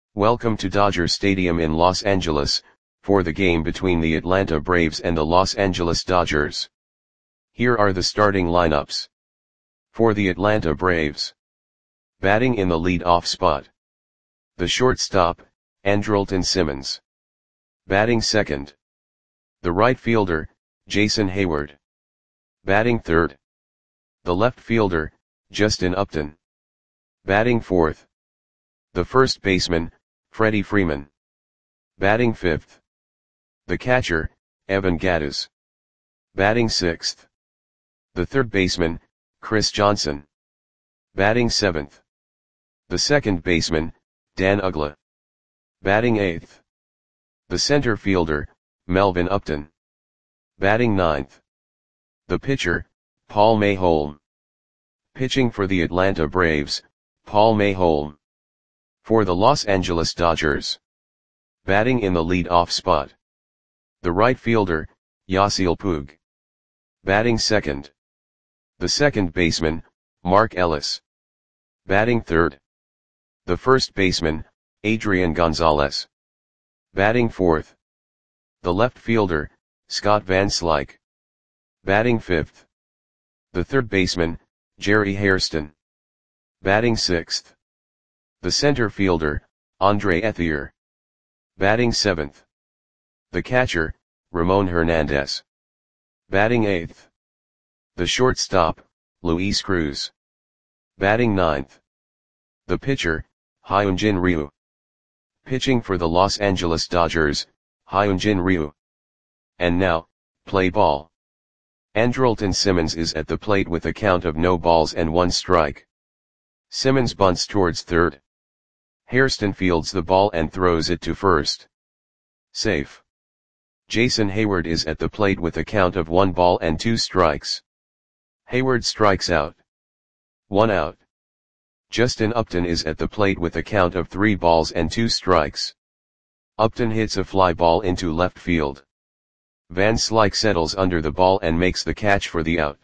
Welcome to Dodger Stadium in Los Angeles, for the game between the Atlanta Braves and the Los Angeles Dodgers. Here are the starting lineups. For the Atlanta Braves. Batting in the lead-off spot. The shortstop, Andrelton Simmons. Batting second. The right fielder, Jason Heyward. Batting third. The left fielder, Justin Upton. Batting fourth. The first baseman, Freddie Freeman. Batting fifth. The catcher, Evan Gattis. Batting sixth. The third baseman, Chris Johnson. Batting seventh. The second baseman, Dan Uggla. Batting eighth. The center fielder, Melvin Upton. Batting ninth. The pitcher, Paul Mayholm. Pitching for the Atlanta Braves, Paul Mayholm. For the Los Angeles Dodgers. Batting in the lead-off spot. The right fielder, Yasiel Puig. Batting second. The second baseman, Mark Ellis. Batting third. The first baseman, Adrian Gonzalez. Batting fourth. The left fielder, Scott Van Slyke. Batting fifth. The third baseman, Jerry Hairston. Batting sixth. The center fielder, Andre Ethier. Batting seventh. The catcher, Ramon Hernandez. Batting eighth. The shortstop, Luis Cruz. Batting ninth. The pitcher, Hyunjin Ryu. Pitching for the Los Angeles Dodgers, Hyunjin Ryu. And now, play ball. Andrelton Simmons is at the plate with a count of no balls and one strike. Simmons bunts towards third. Hairston fields the ball and throws it to first. Safe. Jason Heyward is at the plate with a count of 1 ball and 2 strikes. Heyward strikes out. 1 out. Justin Upton is at the plate with a count of 3 balls and 2 strikes. Upton hits a fly ball into left field. Van Slyke settles under the ball and makes the catch for the out.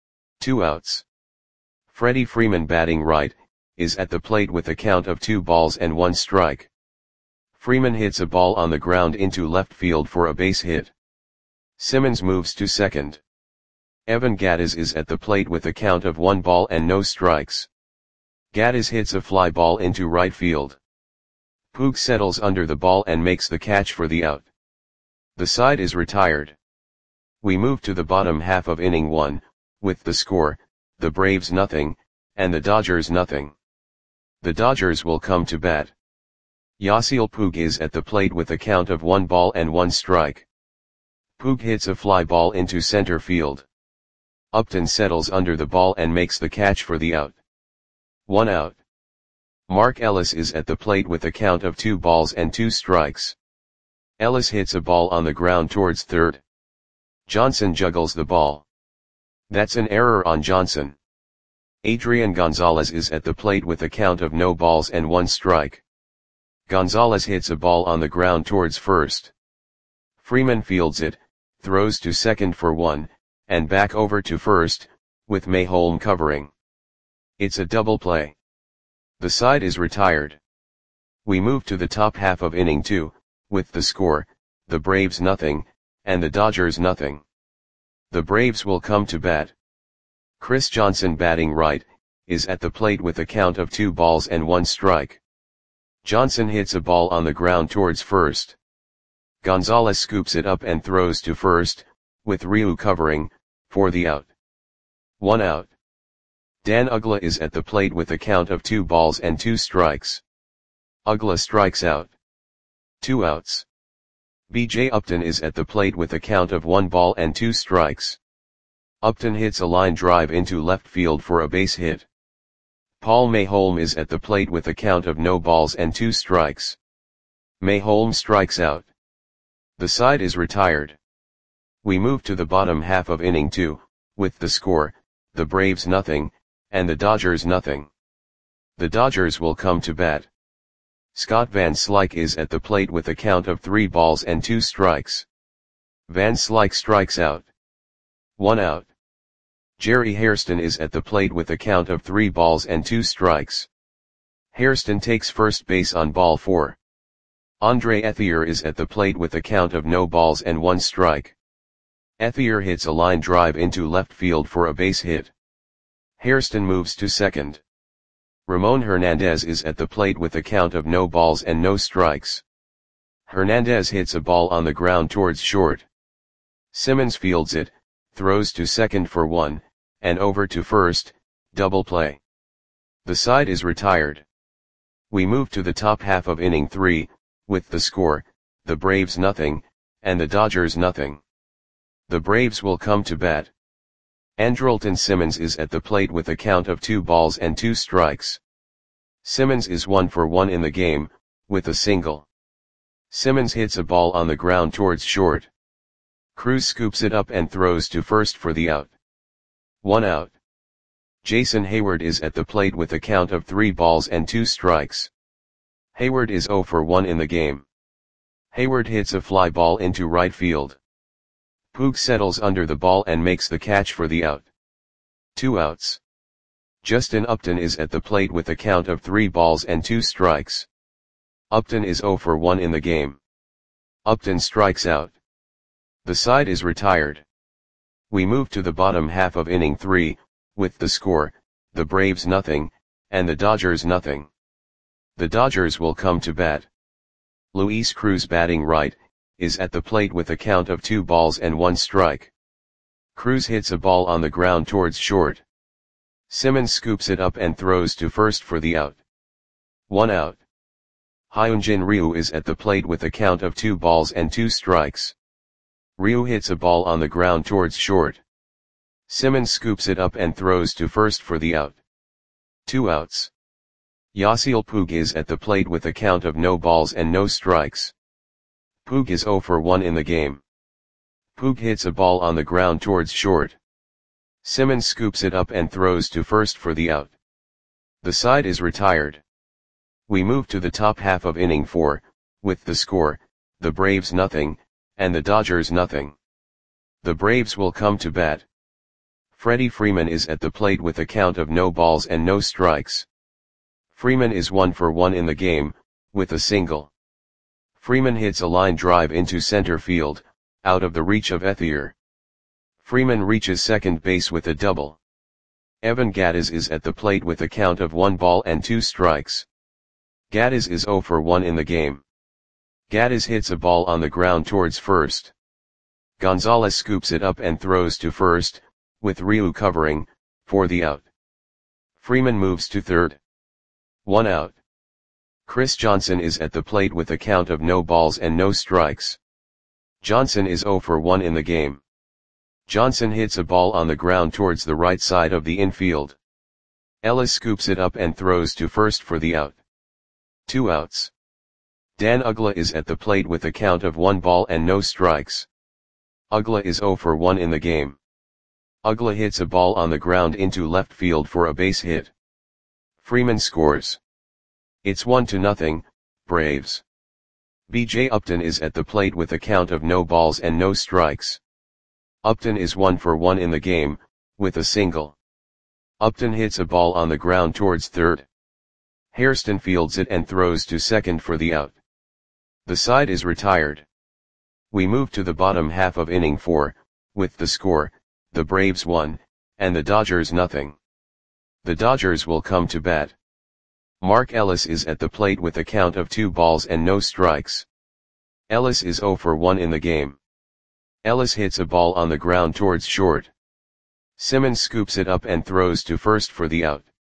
2 outs. Freddie Freeman, batting right, is at the plate with a count of 2 balls and 1 strike. Freeman hits a ball on the ground into left field for a base hit. Simmons moves to second. Evan Gattis is at the plate with a count of 1 ball and no strikes. Gattis hits a fly ball into right field. Puig settles under the ball and makes the catch for the out. The side is retired. We move to the bottom half of inning 1, with the score, the Braves nothing, and the Dodgers nothing. The Dodgers will come to bat. Yasiel Puig is at the plate with a count of 1 ball and 1 strike. Puig hits a fly ball into center field. Upton settles under the ball and makes the catch for the out. 1 out. Mark Ellis is at the plate with a count of 2 balls and 2 strikes. Ellis hits a ball on the ground towards third. Johnson juggles the ball. That's an error on Johnson. Adrian Gonzalez is at the plate with a count of no balls and 1 strike. Gonzalez hits a ball on the ground towards first. Freeman fields it, throws to second for 1, and back over to first, with Mayholm covering. It's a double play. The side is retired. We move to the top half of inning 2, with the score, the Braves nothing, and the Dodgers nothing. The Braves will come to bat. Chris Johnson, batting right, is at the plate with a count of 2 balls and 1 strike. Johnson hits a ball on the ground towards first. Gonzalez scoops it up and throws to first, with Ryu covering, for the out. 1 out. Dan Uggla is at the plate with a count of 2 balls and 2 strikes. Uggla strikes out. 2 outs. B.J. Upton is at the plate with a count of 1 ball and 2 strikes. Upton hits a line drive into left field for a base hit. Paul Mayholm is at the plate with a count of no balls and 2 strikes. Mayholm strikes out. The side is retired. We move to the bottom half of inning 2, with the score, the Braves nothing, and the Dodgers nothing. The Dodgers will come to bat. Scott Van Slyke is at the plate with a count of 3 balls and 2 strikes. Van Slyke strikes out. 1 out. Jerry Hairston is at the plate with a count of 3 balls and 2 strikes. Hairston takes first base on ball 4. Andre Ethier is at the plate with a count of no balls and 1 strike. Ethier hits a line drive into left field for a base hit. Hairston moves to second. Ramon Hernandez is at the plate with a count of no balls and no strikes. Hernandez hits a ball on the ground towards short. Simmons fields it, throws to second for 1, and over to first, double play. The side is retired. We move to the top half of inning 3, with the score, the Braves nothing, and the Dodgers nothing. The Braves will come to bat. Andrelton Simmons is at the plate with a count of 2 balls and 2 strikes. Simmons is 1 for 1 in the game, with a single. Simmons hits a ball on the ground towards short. Cruz scoops it up and throws to first for the out. 1 out. Jason Heyward is at the plate with a count of 3 balls and 2 strikes. Heyward is 0 for 1 in the game. Heyward hits a fly ball into right field. Puig settles under the ball and makes the catch for the out. 2 outs. Justin Upton is at the plate with a count of 3 balls and 2 strikes. Upton is 0 for 1 in the game. Upton strikes out. The side is retired. We move to the bottom half of inning 3, with the score, the Braves nothing, and the Dodgers nothing. The Dodgers will come to bat. Luis Cruz, batting right, is at the plate with a count of 2 balls and 1 strike. Cruz hits a ball on the ground towards short. Simmons scoops it up and throws to first for the out. 1 out. Hyunjin Ryu is at the plate with a count of 2 balls and 2 strikes. Ryu hits a ball on the ground towards short. Simmons scoops it up and throws to first for the out. 2 outs. Yasiel Puig is at the plate with a count of no balls and no strikes. Puig is 0 for 1 in the game. Puig hits a ball on the ground towards short. Simmons scoops it up and throws to first for the out. The side is retired. We move to the top half of inning 4, with the score, the Braves nothing, and the Dodgers nothing. The Braves will come to bat. Freddie Freeman is at the plate with a count of no balls and no strikes. Freeman is 1 for 1 in the game, with a single. Freeman hits a line drive into center field, out of the reach of Ethier. Freeman reaches second base with a double. Evan Gattis is at the plate with a count of 1 ball and 2 strikes. Gattis is 0 for 1 in the game. Gattis hits a ball on the ground towards first. Gonzalez scoops it up and throws to first, with Ryu covering, for the out. Freeman moves to third. 1 out. Chris Johnson is at the plate with a count of no balls and no strikes. Johnson is 0 for 1 in the game. Johnson hits a ball on the ground towards the right side of the infield. Ellis scoops it up and throws to first for the out. 2 outs. Dan Uggla is at the plate with a count of 1 ball and no strikes. Uggla is 0 for 1 in the game. Uggla hits a ball on the ground into left field for a base hit. Freeman scores. It's 1-0, Braves. B.J. Upton is at the plate with a count of no balls and no strikes. Upton is 1 for 1 in the game, with a single. Upton hits a ball on the ground towards third. Hairston fields it and throws to second for the out. The side is retired. We move to the bottom half of inning 4, with the score, the Braves 1, and the Dodgers nothing. The Dodgers will come to bat. Mark Ellis is at the plate with a count of 2 balls and no strikes. Ellis is 0 for 1 in the game. Ellis hits a ball on the ground towards short. Simmons scoops it up and throws to first for the out.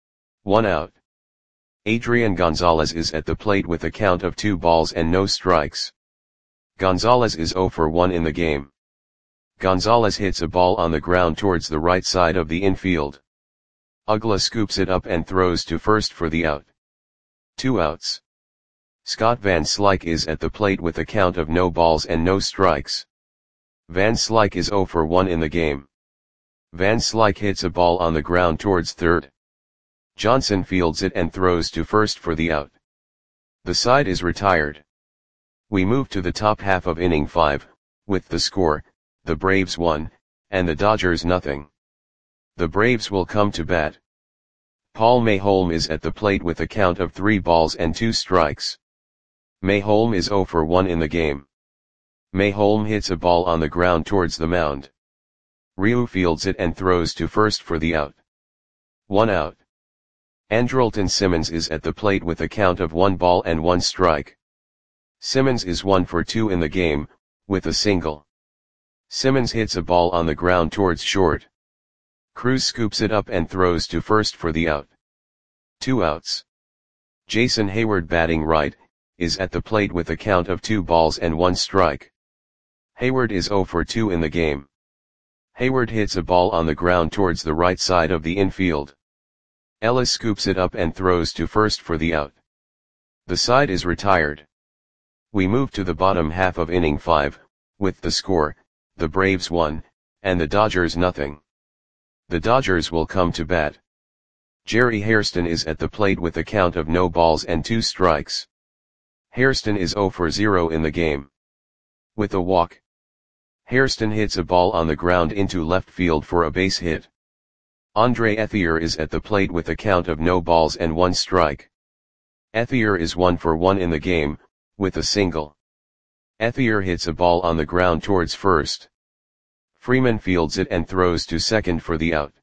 1 out. Adrian Gonzalez is at the plate with a count of 2 balls and no strikes. Gonzalez is 0 for 1 in the game. Gonzalez hits a ball on the ground towards the right side of the infield. Uggla scoops it up and throws to first for the out. 2 outs. Scott Van Slyke is at the plate with a count of no balls and no strikes. Van Slyke is 0 for 1 in the game. Van Slyke hits a ball on the ground towards third. Johnson fields it and throws to first for the out. The side is retired. We move to the top half of inning 5, with the score, the Braves 1, and the Dodgers nothing. The Braves will come to bat. Paul Mayholm is at the plate with a count of 3 balls and 2 strikes. Mayholm is 0 for 1 in the game. Mayholm hits a ball on the ground towards the mound. Ryu fields it and throws to first for the out. 1 out. Andrelton Simmons is at the plate with a count of 1 ball and 1 strike. Simmons is 1 for 2 in the game, with a single. Simmons hits a ball on the ground towards short. Cruz scoops it up and throws to first for the out. 2 outs. Jason Hayward, batting right, is at the plate with a count of 2 balls and 1 strike. Hayward is 0 for 2 in the game. Hayward hits a ball on the ground towards the right side of the infield. Ellis scoops it up and throws to first for the out. The side is retired. We move to the bottom half of inning 5, with the score, the Braves 1, and the Dodgers nothing. The Dodgers will come to bat. Jerry Hairston is at the plate with a count of no balls and 2 strikes. Hairston is 0 for 0 in the game. With a walk, Hairston hits a ball on the ground into left field for a base hit. Andre Ethier is at the plate with a count of no balls and 1 strike. Ethier is 1 for 1 in the game, with a single. Ethier hits a ball on the ground towards first. Freeman fields it and throws to second for the out.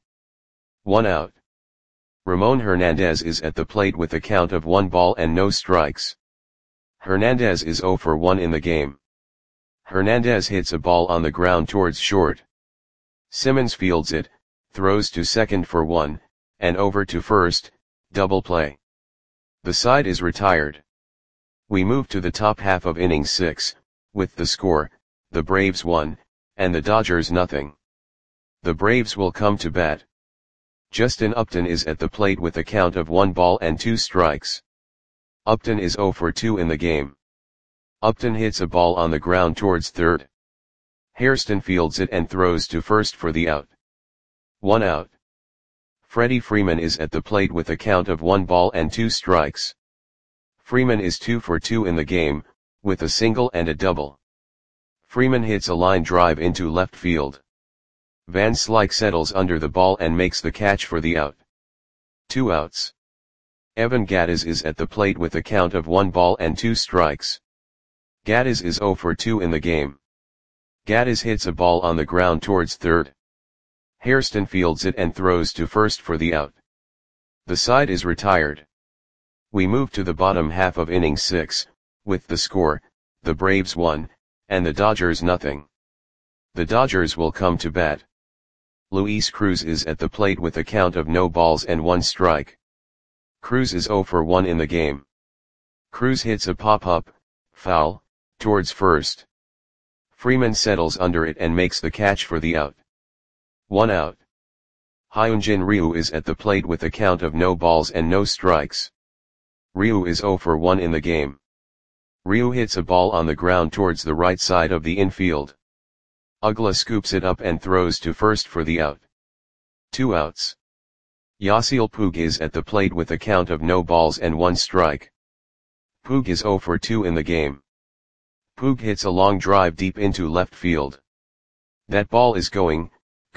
1 out. Ramon Hernandez is at the plate with a count of 1 ball and no strikes. Hernandez is 0 for 1 in the game. Hernandez hits a ball on the ground towards short. Simmons fields it, throws to second for 1, and over to first, double play. The side is retired. We move to the top half of inning 6, with the score, the Braves 1, and the Dodgers nothing. The Braves will come to bat. Justin Upton is at the plate with a count of 1 ball and 2 strikes. Upton is 0 for 2 in the game. Upton hits a ball on the ground towards third. Hairston fields it and throws to first for the out. 1 out. Freddie Freeman is at the plate with a count of 1 ball and 2 strikes. Freeman is 2 for 2 in the game, with a single and a double. Freeman hits a line drive into left field. Van Slyke settles under the ball and makes the catch for the out. 2 outs. Evan Gattis is at the plate with a count of 1 ball and 2 strikes. Gattis is 0 for 2 in the game. Gattis hits a ball on the ground towards third. Hairston fields it and throws to first for the out. The side is retired. We move to the bottom half of inning 6, with the score, the Braves 1, and the Dodgers nothing. The Dodgers will come to bat. Luis Cruz is at the plate with a count of no balls and 1 strike. Cruz is 0 for 1 in the game. Cruz hits a pop-up, foul, towards first. Freeman settles under it and makes the catch for the out. 1 out. Hyunjin Ryu is at the plate with a count of no balls and no strikes. Ryu is 0 for 1 in the game. Ryu hits a ball on the ground towards the right side of the infield. Uggla scoops it up and throws to first for the out. 2 outs. Yasiel Puig is at the plate with a count of no balls and 1 strike. Puig is 0 for 2 in the game. Puig hits a long drive deep into left field. That ball is gone.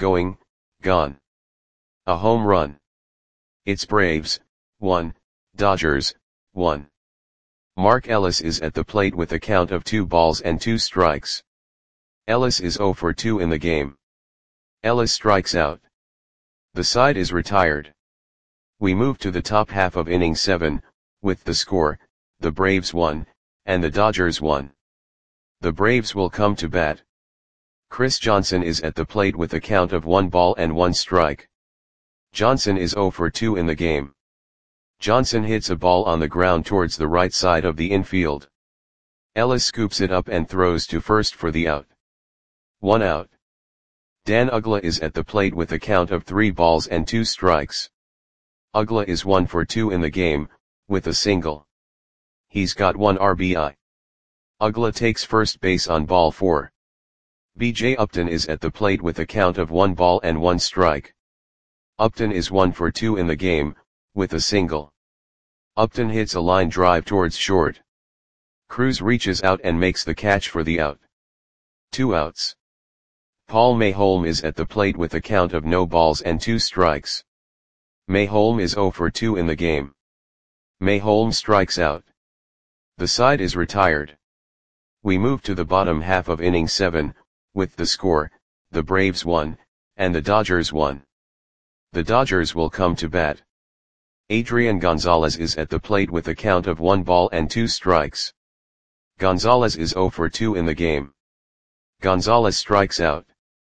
A home run. It's Braves, 1, Dodgers, 1. Mark Ellis is at the plate with a count of 2 balls and 2 strikes. Ellis is 0 for 2 in the game. Ellis strikes out. The side is retired. We move to the top half of inning 7, with the score, the Braves 1, and the Dodgers 1. The Braves will come to bat. Chris Johnson is at the plate with a count of 1 ball and 1 strike. Johnson is 0 for 2 in the game. Johnson hits a ball on the ground towards the right side of the infield. Ellis scoops it up and throws to first for the out. 1 out. Dan Uggla is at the plate with a count of 3 balls and 2 strikes. Uggla is 1 for 2 in the game, with a single. He's got 1 RBI. Uggla takes first base on ball 4. B.J. Upton is at the plate with a count of 1 ball and 1 strike. Upton is 1 for 2 in the game, with a single. Upton hits a line drive towards short. Cruz reaches out and makes the catch for the out. 2 outs. Paul Mayholm is at the plate with a count of no balls and 2 strikes. Mayholm is 0 for 2 in the game. Mayholm strikes out. The side is retired. We move to the bottom half of inning 7, with the score, the Braves 1, and the Dodgers 1. The Dodgers will come to bat. Adrian Gonzalez is at the plate with a count of 1 ball and 2 strikes. Gonzalez is 0 for 2 in the game. Gonzalez strikes out.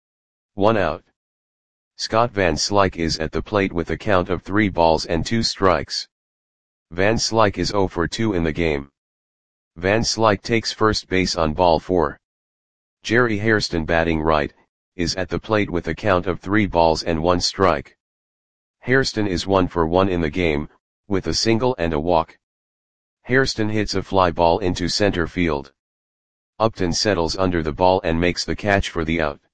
1 out. Scott Van Slyke is at the plate with a count of 3 balls and 2 strikes. Van Slyke is 0 for 2 in the game. Van Slyke takes first base on ball 4. Jerry Hairston, batting right, is at the plate with a count of 3 balls and 1 strike. Hairston is 1 for 1 in the game, with a single and a walk. Hairston hits a fly ball into center field. Upton settles under the ball and makes the catch for the out.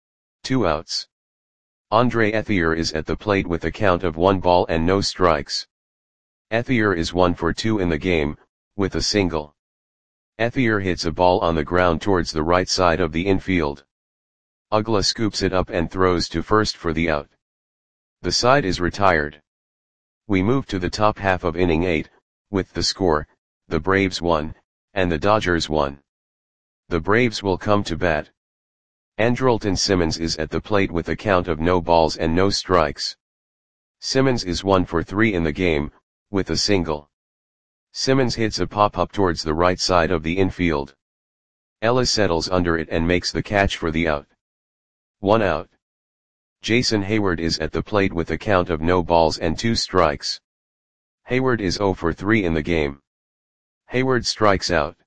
2 outs. Andre Ethier is at the plate with a count of 1 ball and no strikes. Ethier is 1 for 2 in the game, with a single. Ethier hits a ball on the ground towards the right side of the infield. Uggla scoops it up and throws to first for the out. The side is retired. We move to the top half of inning 8, with the score, the Braves 1, and the Dodgers 1. The Braves will come to bat. Andrelton Simmons is at the plate with a count of no balls and no strikes. Simmons is 1 for 3 in the game, with a single. Simmons hits a pop-up towards the right side of the infield. Ellis settles under it and makes the catch for the out. 1 out. Jason Hayward is at the plate with a count of no balls and 2 strikes. Hayward is 0 for 3 in the game. Hayward strikes out.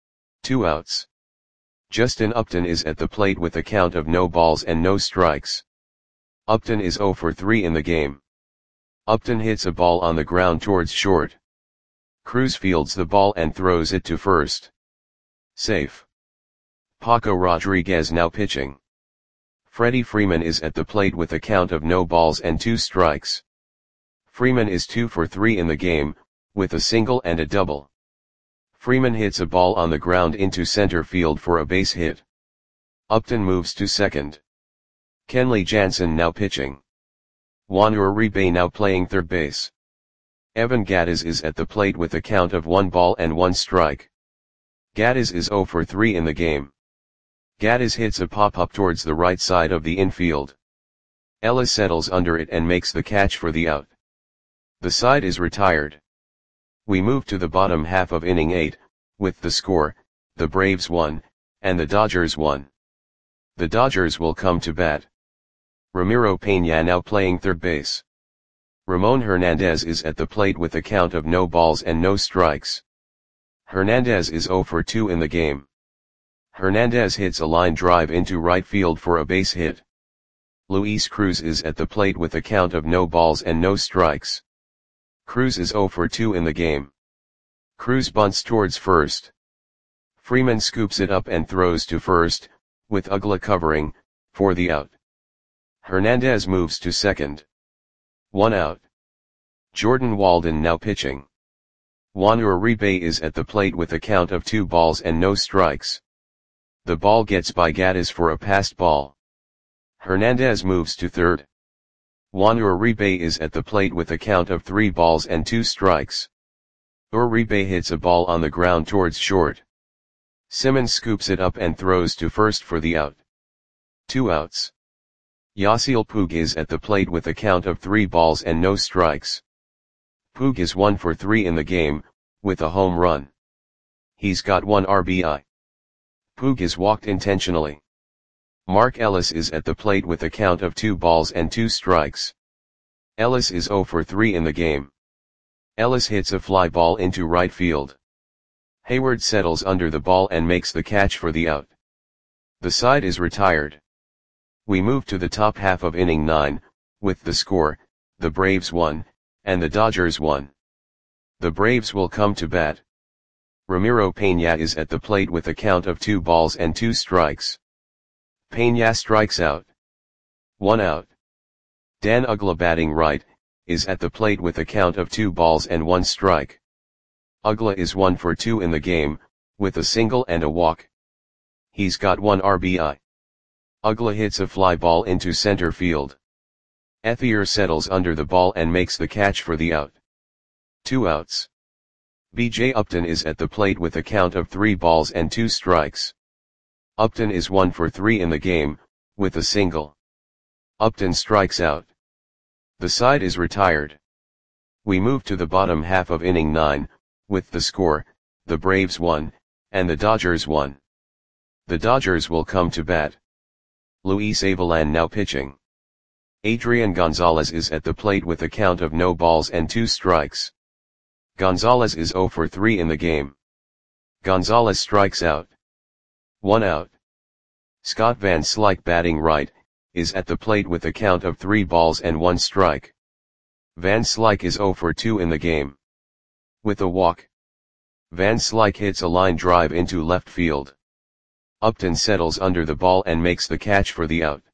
2 outs. Justin Upton is at the plate with a count of no balls and no strikes. Upton is 0 for 3 in the game. Upton hits a ball on the ground towards short. Cruz fields the ball and throws it to first. Safe. Paco Rodriguez now pitching. Freddie Freeman is at the plate with a count of no balls and 2 strikes. Freeman is 2 for 3 in the game, with a single and a double. Freeman hits a ball on the ground into center field for a base hit. Upton moves to second. Kenley Jansen now pitching. Juan Uribe now playing third base. Evan Gattis is at the plate with a count of 1 ball and 1 strike. Gattis is 0 for 3 in the game. Gattis hits a pop-up towards the right side of the infield. Ellis settles under it and makes the catch for the out. The side is retired. We move to the bottom half of inning 8, with the score, the Braves 1, and the Dodgers 1. The Dodgers will come to bat. Ramiro Peña now playing third base. Ramon Hernandez is at the plate with a count of no balls and no strikes. Hernandez is 0 for 2 in the game. Hernandez hits a line drive into right field for a base hit. Luis Cruz is at the plate with a count of no balls and no strikes. Cruz is 0 for 2 in the game. Cruz bunts towards first. Freeman scoops it up and throws to first, with Uggla covering, for the out. Hernandez moves to second. 1 out. Jordan Walden now pitching. Juan Uribe is at the plate with a count of 2 balls and no strikes. The ball gets by Gattis for a passed ball. Hernandez moves to third. Juan Uribe is at the plate with a count of 3 balls and 2 strikes. Uribe hits a ball on the ground towards short. Simmons scoops it up and throws to first for the out. 2 outs. Yasiel Puig is at the plate with a count of 3 balls and no strikes. Puig is 1 for 3 in the game, with a home run. He's got 1 RBI. Puig is walked intentionally. Mark Ellis is at the plate with a count of 2 balls and 2 strikes. Ellis is 0 for 3 in the game. Ellis hits a fly ball into right field. Hayward settles under the ball and makes the catch for the out. The side is retired. We move to the top half of inning 9, with the score, the Braves 1, and the Dodgers 1. The Braves will come to bat. Ramiro Peña is at the plate with a count of 2 balls and 2 strikes. Peña strikes out. 1 out. Dan Uggla, batting right, is at the plate with a count of 2 balls and 1 strike. Uggla is 1 for 2 in the game, with a single and a walk. He's got 1 RBI. Uggla hits a fly ball into center field. Ethier settles under the ball and makes the catch for the out. 2 outs. BJ Upton is at the plate with a count of 3 balls and 2 strikes. Upton is 1 for 3 in the game, with a single. Upton strikes out. The side is retired. We move to the bottom half of inning 9, with the score, the Braves 1, and the Dodgers 1. The Dodgers will come to bat. Luis Avilan now pitching. Adrian Gonzalez is at the plate with a count of no balls and 2 strikes. Gonzalez is 0 for 3 in the game. Gonzalez strikes out. 1 out. Scott Van Slyke batting right, is at the plate with a count of 3 balls and 1 strike. Van Slyke is 0 for 2 in the game. With a walk. Van Slyke hits a line drive into left field. Upton settles under the ball and makes the catch for the out.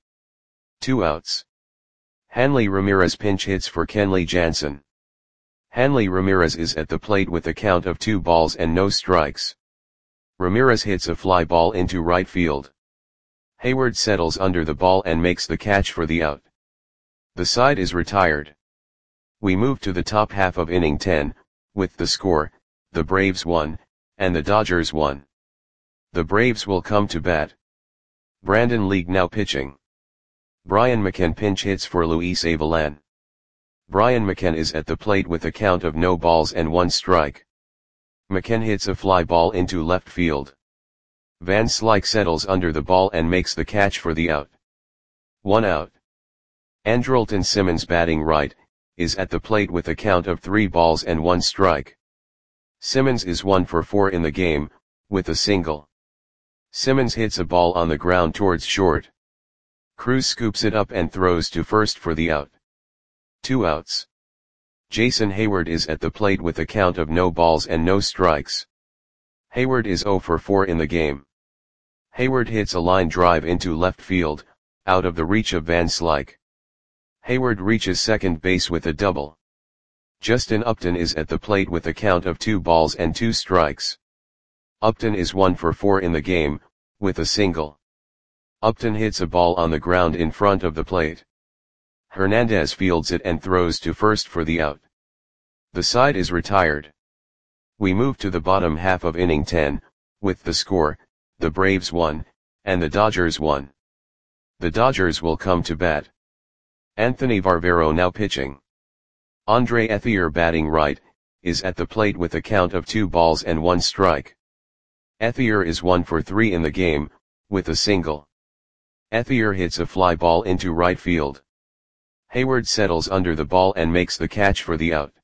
2 outs. Hanley Ramirez pinch hits for Kenley Jansen. Hanley Ramirez is at the plate with a count of 2 balls and no strikes. Ramirez hits a fly ball into right field. Hayward settles under the ball and makes the catch for the out. The side is retired. We move to the top half of inning 10, with the score, the Braves 1, and the Dodgers 1. The Braves will come to bat. Brandon League now pitching. Brian McCann pinch hits for Luis Avilan. Brian McCann is at the plate with a count of no balls and 1 strike. McCann hits a fly ball into left field. Van Slyke settles under the ball and makes the catch for the out. 1 out. Andrelton Simmons batting right, is at the plate with a count of 3 balls and 1 strike. Simmons is 1 for 4 in the game, with a single. Simmons hits a ball on the ground towards short. Cruz scoops it up and throws to first for the out. 2 outs. Jason Hayward is at the plate with a count of no balls and no strikes. Hayward is 0 for 4 in the game. Hayward hits a line drive into left field, out of the reach of Van Slyke. Hayward reaches second base with a double. Justin Upton is at the plate with a count of 2 balls and 2 strikes. Upton is 1 for 4 in the game, with a single. Upton hits a ball on the ground in front of the plate. Hernandez fields it and throws to first for the out. The side is retired. We move to the bottom half of inning 10, with the score, the Braves 1, and the Dodgers 1. The Dodgers will come to bat. Anthony Varvero now pitching. Andre Ethier batting right, is at the plate with a count of 2 balls and 1 strike. Ethier is 1 for 3 in the game, with a single. Ethier hits a fly ball into right field. Hayward settles under the ball and makes the catch for the out.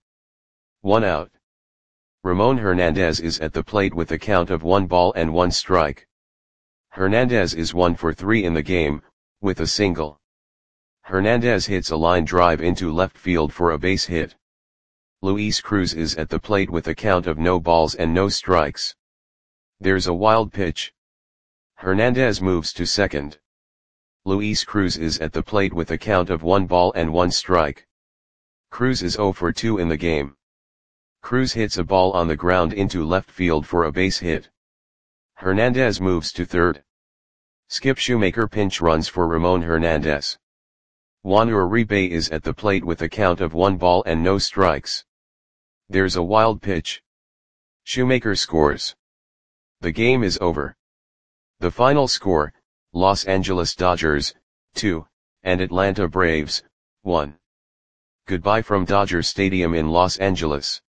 1 out. Ramon Hernandez is at the plate with a count of 1 ball and 1 strike. Hernandez is 1 for 3 in the game, with a single. Hernandez hits a line drive into left field for a base hit. Luis Cruz is at the plate with a count of no balls and no strikes. There's a wild pitch. Hernandez moves to second. Luis Cruz is at the plate with a count of 1 ball and 1 strike. Cruz is 0 for 2 in the game. Cruz hits a ball on the ground into left field for a base hit. Hernandez moves to third. Skip Shoemaker pinch runs for Ramon Hernandez. Juan Uribe is at the plate with a count of 1 ball and no strikes. There's a wild pitch. Shoemaker scores. The game is over. The final score, Los Angeles Dodgers, 2, and Atlanta Braves, 1. Goodbye from Dodger Stadium in Los Angeles.